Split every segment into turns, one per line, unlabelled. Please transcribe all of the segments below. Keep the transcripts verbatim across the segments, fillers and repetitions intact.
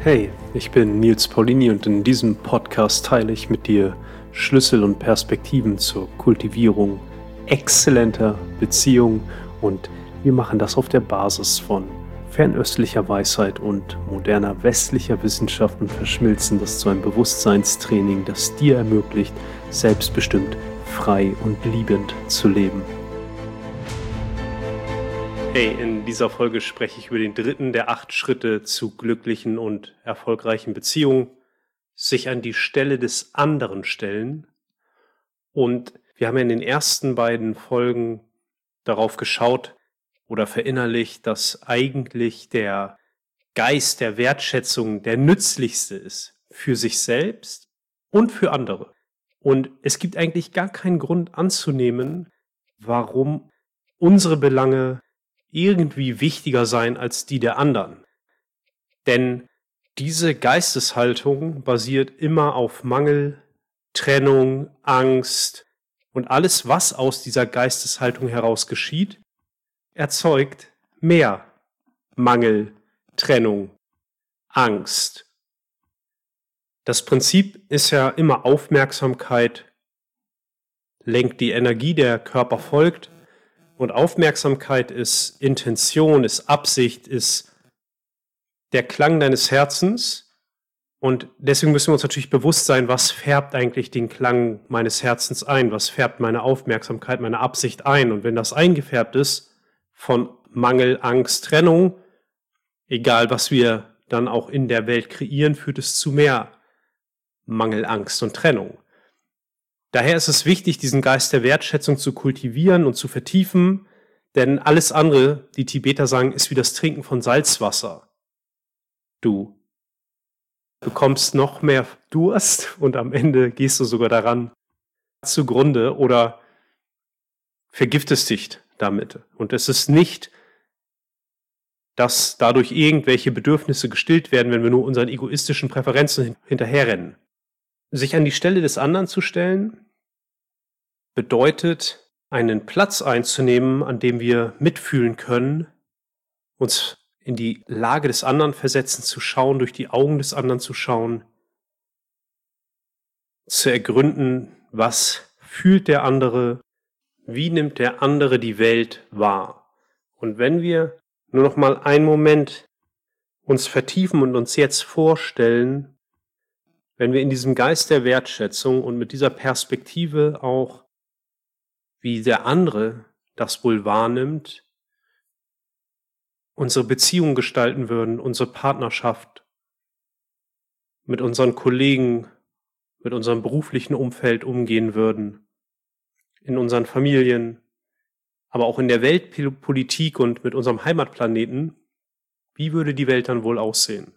Hey, ich bin Nils Paulini und in diesem Podcast teile ich mit dir Schlüssel und Perspektiven zur Kultivierung exzellenter Beziehungen und wir machen das auf der Basis von fernöstlicher Weisheit und moderner westlicher Wissenschaft und verschmilzen das zu einem Bewusstseinstraining, das dir ermöglicht, selbstbestimmt, frei und liebend zu leben. Hey, in dieser Folge spreche ich über den dritten der acht Schritte zu glücklichen und erfolgreichen Beziehungen, sich an die Stelle des anderen stellen. Und wir haben ja in den ersten beiden Folgen darauf geschaut oder verinnerlicht, dass eigentlich der Geist der Wertschätzung der nützlichste ist für sich selbst und für andere. Und es gibt eigentlich gar keinen Grund anzunehmen, warum unsere Belange irgendwie wichtiger sein als die der anderen. Denn diese Geisteshaltung basiert immer auf Mangel, Trennung, Angst und alles, was aus dieser Geisteshaltung heraus geschieht, erzeugt mehr Mangel, Trennung, Angst. Das Prinzip ist ja immer Aufmerksamkeit, lenkt die Energie, der Körper folgt. Und Aufmerksamkeit ist Intention, ist Absicht, ist der Klang deines Herzens. Und deswegen müssen wir uns natürlich bewusst sein, was färbt eigentlich den Klang meines Herzens ein? Was färbt meine Aufmerksamkeit, meine Absicht ein? Und wenn das eingefärbt ist von Mangel, Angst, Trennung, egal was wir dann auch in der Welt kreieren, führt es zu mehr Mangel, Angst und Trennung. Daher ist es wichtig, diesen Geist der Wertschätzung zu kultivieren und zu vertiefen, denn alles andere, die Tibeter sagen, ist wie das Trinken von Salzwasser. Du bekommst noch mehr Durst und am Ende gehst du sogar daran zugrunde oder vergiftest dich damit. Und es ist nicht, dass dadurch irgendwelche Bedürfnisse gestillt werden, wenn wir nur unseren egoistischen Präferenzen hinterherrennen. Sich an die Stelle des anderen zu stellen, bedeutet, einen Platz einzunehmen, an dem wir mitfühlen können, uns in die Lage des anderen versetzen, zu schauen, durch die Augen des anderen zu schauen, zu ergründen, was fühlt der andere, wie nimmt der andere die Welt wahr. Und wenn wir nur noch mal einen Moment uns vertiefen und uns jetzt vorstellen, wenn wir in diesem Geist der Wertschätzung und mit dieser Perspektive auch, wie der andere das wohl wahrnimmt, unsere Beziehung gestalten würden, unsere Partnerschaft mit unseren Kollegen, mit unserem beruflichen Umfeld umgehen würden, in unseren Familien, aber auch in der Weltpolitik und mit unserem Heimatplaneten, wie würde die Welt dann wohl aussehen?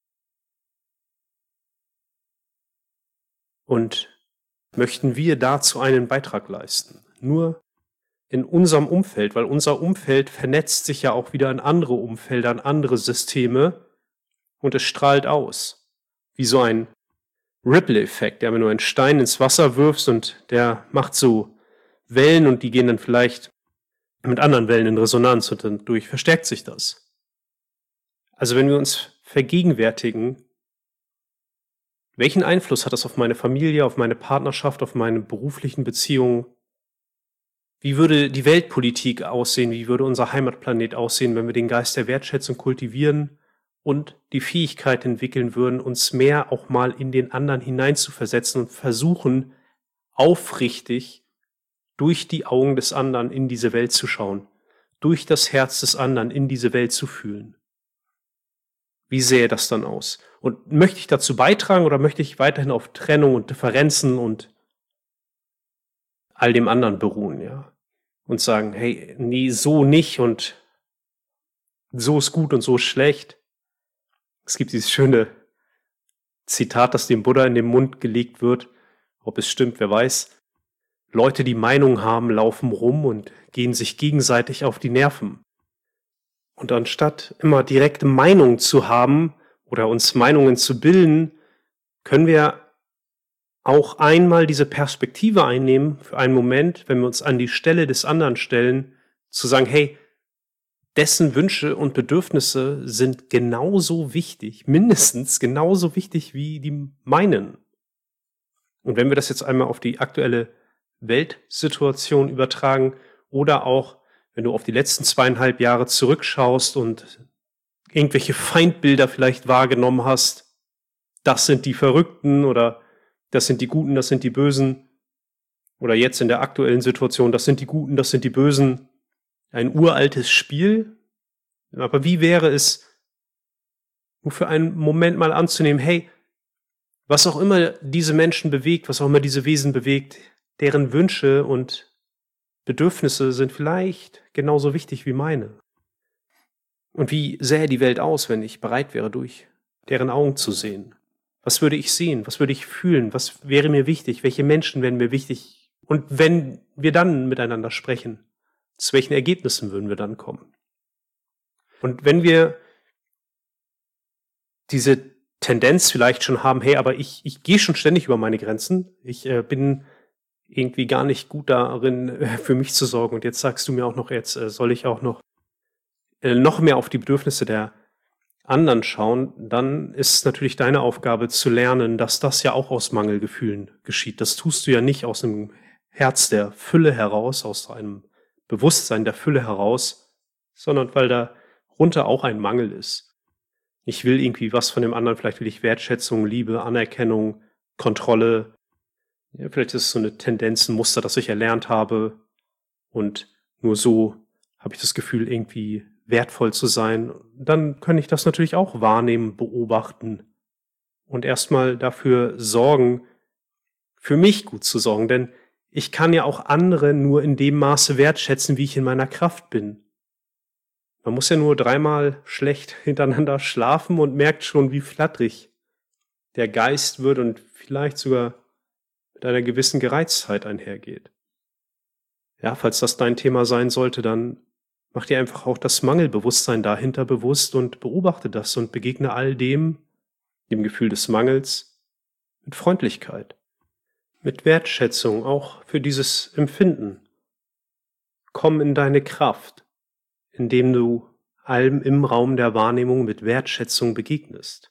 Und möchten wir dazu einen Beitrag leisten? Nur in unserem Umfeld, weil unser Umfeld vernetzt sich ja auch wieder in andere Umfelder, in andere Systeme und es strahlt aus. Wie so ein Ripple-Effekt, der, wenn du einen Stein ins Wasser wirfst und der macht so Wellen und die gehen dann vielleicht mit anderen Wellen in Resonanz und dann durch verstärkt sich das. Also wenn wir uns vergegenwärtigen, welchen Einfluss hat das auf meine Familie, auf meine Partnerschaft, auf meine beruflichen Beziehungen? Wie würde die Weltpolitik aussehen? Wie würde unser Heimatplanet aussehen, wenn wir den Geist der Wertschätzung kultivieren und die Fähigkeit entwickeln würden, uns mehr auch mal in den anderen hineinzuversetzen und versuchen, aufrichtig durch die Augen des anderen in diese Welt zu schauen, durch das Herz des anderen in diese Welt zu fühlen? Wie sähe das dann aus? Und möchte ich dazu beitragen oder möchte ich weiterhin auf Trennung und Differenzen und all dem anderen beruhen, ja? Und sagen, hey, nee, so nicht und so ist gut und so ist schlecht. Es gibt dieses schöne Zitat, das dem Buddha in den Mund gelegt wird. Ob es stimmt, wer weiß. Leute, die Meinung haben, laufen rum und gehen sich gegenseitig auf die Nerven. Und anstatt immer direkte Meinungen zu haben oder uns Meinungen zu bilden, können wir auch einmal diese Perspektive einnehmen für einen Moment, wenn wir uns an die Stelle des anderen stellen, zu sagen, hey, dessen Wünsche und Bedürfnisse sind genauso wichtig, mindestens genauso wichtig wie die meinen. Und wenn wir das jetzt einmal auf die aktuelle Weltsituation übertragen oder auch, wenn du auf die letzten zweieinhalb Jahre zurückschaust und irgendwelche Feindbilder vielleicht wahrgenommen hast, das sind die Verrückten oder das sind die Guten, das sind die Bösen, oder jetzt in der aktuellen Situation, das sind die Guten, das sind die Bösen, ein uraltes Spiel. Aber wie wäre es, nur für einen Moment mal anzunehmen, hey, was auch immer diese Menschen bewegt, was auch immer diese Wesen bewegt, deren Wünsche und Bedürfnisse sind vielleicht genauso wichtig wie meine. Und wie sähe die Welt aus, wenn ich bereit wäre, durch deren Augen zu sehen? Was würde ich sehen? Was würde ich fühlen? Was wäre mir wichtig? Welche Menschen wären mir wichtig? Und wenn wir dann miteinander sprechen, zu welchen Ergebnissen würden wir dann kommen? Und wenn wir diese Tendenz vielleicht schon haben, hey, aber ich, ich gehe schon ständig über meine Grenzen, ich äh, bin irgendwie gar nicht gut darin, äh, für mich zu sorgen, und jetzt sagst du mir auch noch, jetzt äh, soll ich auch noch, äh, noch mehr auf die Bedürfnisse der anderen schauen, dann ist es natürlich deine Aufgabe zu lernen, dass das ja auch aus Mangelgefühlen geschieht. Das tust du ja nicht aus einem Herz der Fülle heraus, aus einem Bewusstsein der Fülle heraus, sondern weil darunter auch ein Mangel ist. Ich will irgendwie was von dem anderen, vielleicht will ich Wertschätzung, Liebe, Anerkennung, Kontrolle. Ja, vielleicht ist es so eine Tendenz, ein Muster, das ich erlernt habe, und nur so habe ich das Gefühl, irgendwie wertvoll zu sein. Dann kann ich das natürlich auch wahrnehmen, beobachten und erstmal dafür sorgen, für mich gut zu sorgen, denn ich kann ja auch andere nur in dem Maße wertschätzen, wie ich in meiner Kraft bin. Man muss ja nur dreimal schlecht hintereinander schlafen und merkt schon, wie flatterig der Geist wird und vielleicht sogar mit einer gewissen Gereiztheit einhergeht. Ja, falls das dein Thema sein sollte, dann mach dir einfach auch das Mangelbewusstsein dahinter bewusst und beobachte das und begegne all dem, dem Gefühl des Mangels, mit Freundlichkeit, mit Wertschätzung auch für dieses Empfinden. Komm in deine Kraft, indem du allem im Raum der Wahrnehmung mit Wertschätzung begegnest.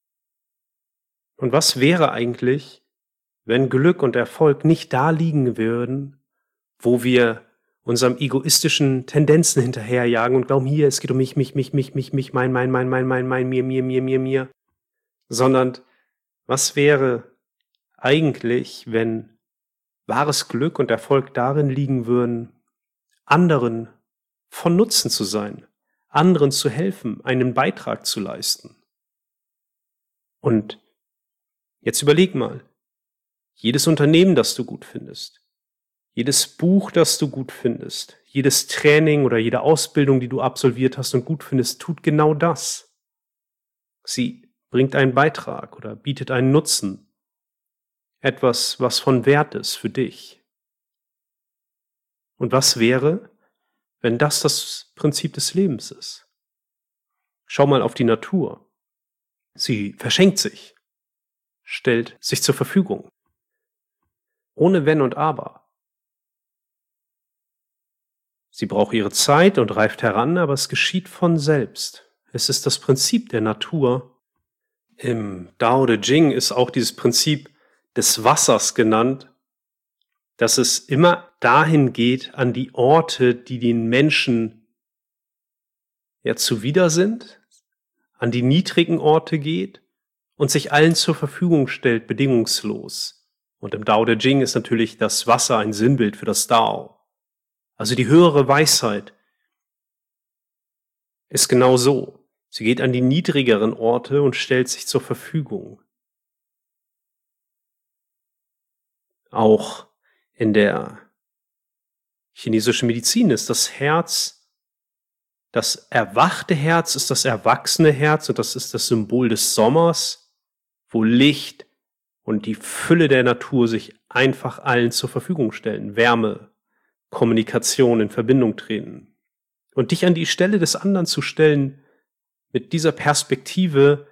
Und was wäre eigentlich, wenn Glück und Erfolg nicht da liegen würden, wo wir unserem egoistischen Tendenzen hinterherjagen und glauben, hier, es geht um mich, mich, mich, mich, mich, mich, mein, mein, mein, mein, mein, mein, mir, mir, mir, mir, mir, sondern was wäre eigentlich, wenn wahres Glück und Erfolg darin liegen würden, anderen von Nutzen zu sein, anderen zu helfen, einen Beitrag zu leisten? Und jetzt überleg mal, jedes Unternehmen, das du gut findest, jedes Buch, das du gut findest, jedes Training oder jede Ausbildung, die du absolviert hast und gut findest, tut genau das. Sie bringt einen Beitrag oder bietet einen Nutzen, etwas, was von Wert ist für dich. Und was wäre, wenn das das Prinzip des Lebens ist? Schau mal auf die Natur. Sie verschenkt sich, stellt sich zur Verfügung. Ohne Wenn und Aber. Sie braucht ihre Zeit und reift heran, aber es geschieht von selbst. Es ist das Prinzip der Natur. Im Tao Te Ching ist auch dieses Prinzip des Wassers genannt, dass es immer dahin geht, an die Orte, die den Menschen ja zuwider sind, an die niedrigen Orte geht und sich allen zur Verfügung stellt, bedingungslos. Und im Tao Te Ching ist natürlich das Wasser ein Sinnbild für das Tao. Also die höhere Weisheit ist genau so. Sie geht an die niedrigeren Orte und stellt sich zur Verfügung. Auch in der chinesischen Medizin ist das Herz, das erwachte Herz ist das erwachsene Herz, und das ist das Symbol des Sommers, wo Licht und die Fülle der Natur sich einfach allen zur Verfügung stellen. Wärme, Kommunikation, in Verbindung treten. Und dich an die Stelle des anderen zu stellen, mit dieser Perspektive,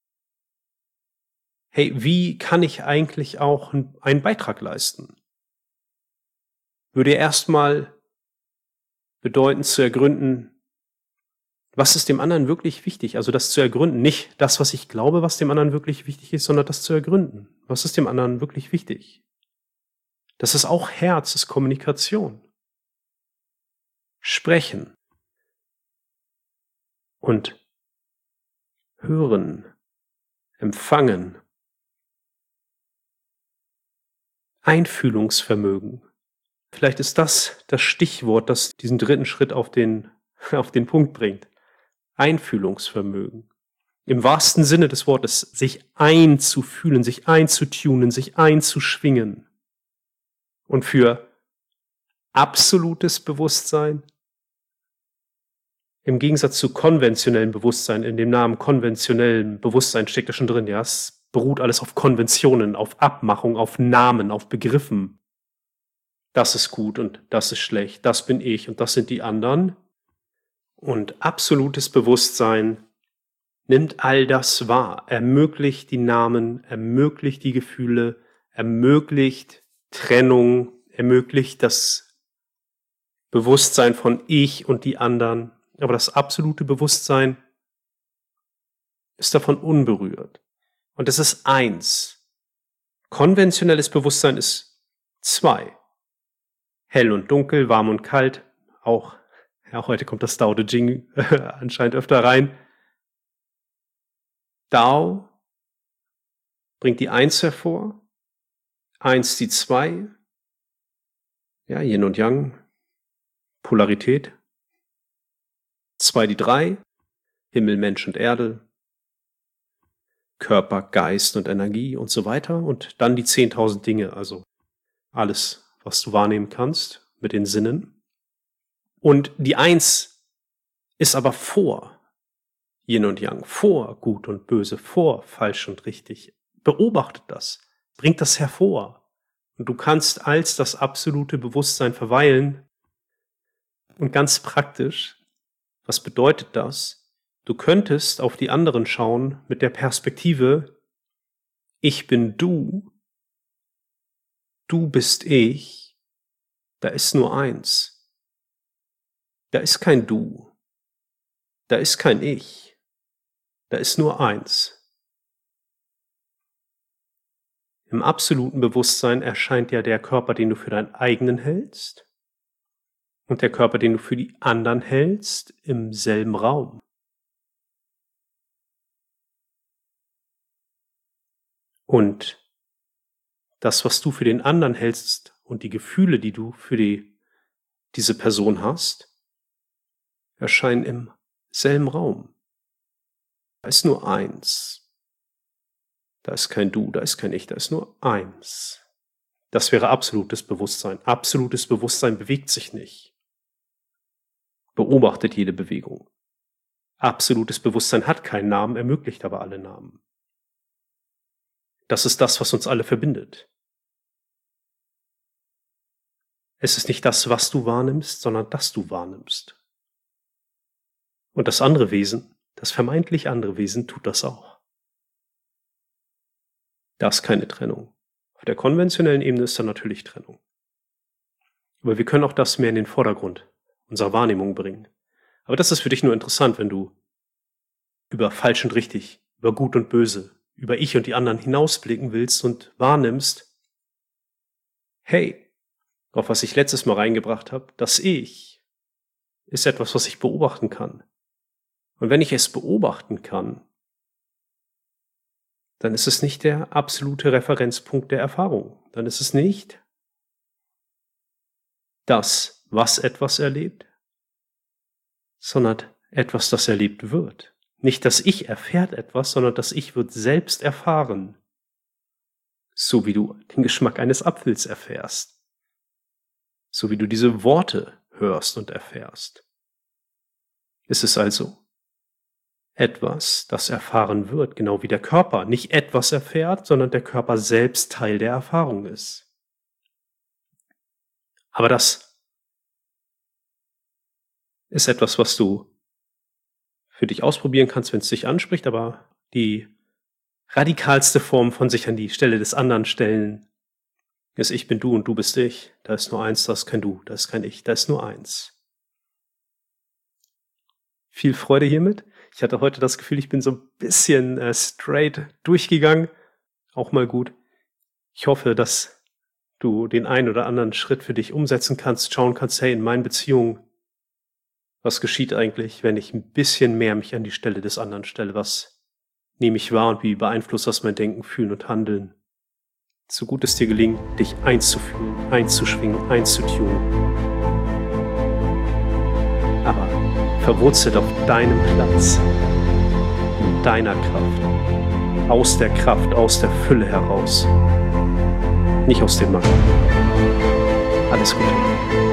hey, wie kann ich eigentlich auch einen Beitrag leisten? Würde erstmal bedeuten zu ergründen, Was ist dem anderen wirklich wichtig? Also das zu ergründen. Nicht das, was ich glaube, was dem anderen wirklich wichtig ist, sondern das zu ergründen. Was ist dem anderen wirklich wichtig? Das ist auch Herz, das ist Kommunikation. Sprechen und hören, empfangen, Einfühlungsvermögen. Vielleicht ist das das Stichwort, das diesen dritten Schritt auf den, auf den Punkt bringt. Einfühlungsvermögen. Im wahrsten Sinne des Wortes, sich einzufühlen, sich einzutunen, sich einzuschwingen. Und für absolutes Bewusstsein, im Gegensatz zu konventionellem Bewusstsein, in dem Namen konventionellem Bewusstsein steckt ja schon drin, ja, es beruht alles auf Konventionen, auf Abmachung, auf Namen, auf Begriffen. Das ist gut und das ist schlecht, das bin ich und das sind die anderen. Und absolutes Bewusstsein nimmt all das wahr, ermöglicht die Namen, ermöglicht die Gefühle, ermöglicht Trennung, ermöglicht das Bewusstsein von ich und die anderen. Aber das absolute Bewusstsein ist davon unberührt. Und es ist eins. Konventionelles Bewusstsein ist zwei. Hell und dunkel, warm und kalt. Auch, ja, heute kommt das Tao Te Ching anscheinend öfter rein. Tao bringt die Eins hervor. Eins die Zwei. Ja, Yin und Yang. Polarität. Zwei die Drei. Himmel, Mensch und Erde. Körper, Geist und Energie und so weiter. Und dann die zehntausend Dinge, also alles, was du wahrnehmen kannst mit den Sinnen. Und die Eins ist aber vor Yin und Yang, vor Gut und Böse, vor Falsch und Richtig. Beobachtet das, bringt das hervor. Und du kannst als das absolute Bewusstsein verweilen. Und ganz praktisch, was bedeutet das? Du könntest auf die anderen schauen mit der Perspektive, ich bin du, du bist ich, da ist nur eins. Da ist kein Du, da ist kein Ich, da ist nur eins. Im absoluten Bewusstsein erscheint ja der Körper, den du für deinen eigenen hältst, und der Körper, den du für die anderen hältst, im selben Raum. Und das, was du für den anderen hältst und die Gefühle, die du für die, diese Person hast, erscheinen im selben Raum. Da ist nur eins. Da ist kein Du, da ist kein Ich, da ist nur eins. Das wäre absolutes Bewusstsein. Absolutes Bewusstsein bewegt sich nicht. Beobachtet jede Bewegung. Absolutes Bewusstsein hat keinen Namen, ermöglicht aber alle Namen. Das ist das, was uns alle verbindet. Es ist nicht das, was du wahrnimmst, sondern dass du wahrnimmst. Und das andere Wesen, das vermeintlich andere Wesen, tut das auch. Da ist keine Trennung. Auf der konventionellen Ebene ist da natürlich Trennung. Aber wir können auch das mehr in den Vordergrund unserer Wahrnehmung bringen. Aber das ist für dich nur interessant, wenn du über falsch und richtig, über gut und böse, über ich und die anderen hinausblicken willst und wahrnimmst, hey, auf was ich letztes Mal reingebracht habe, das Ich ist etwas, was ich beobachten kann. Und wenn ich es beobachten kann, dann ist es nicht der absolute Referenzpunkt der Erfahrung. Dann ist es nicht das, was etwas erlebt, sondern etwas, das erlebt wird. Nicht das Ich erfährt etwas, sondern das Ich wird selbst erfahren. So wie du den Geschmack eines Apfels erfährst. So wie du diese Worte hörst und erfährst. Es ist also etwas, das erfahren wird, genau wie der Körper nicht etwas erfährt, sondern der Körper selbst Teil der Erfahrung ist. Aber das ist etwas, was du für dich ausprobieren kannst, wenn es dich anspricht, aber die radikalste Form von sich an die Stelle des anderen stellen ist ich bin du und du bist ich. Da ist nur eins, da ist kein Du, da ist kein Ich, da ist nur eins. viel Freude hiermit. Ich hatte heute das Gefühl, ich bin so ein bisschen äh, straight durchgegangen. Auch mal gut. Ich hoffe, dass du den einen oder anderen Schritt für dich umsetzen kannst, schauen kannst, hey, in meinen Beziehungen, was geschieht eigentlich, wenn ich ein bisschen mehr mich an die Stelle des anderen stelle? Was nehme ich wahr und wie beeinflusst das mein Denken, Fühlen und Handeln? So gut es dir gelingt, dich einzufühlen, einzuschwingen, einzutunen. Aber verwurzelt auf deinem Platz, in deiner Kraft, aus der Kraft, aus der Fülle heraus, nicht aus dem Mangel. Alles Gute.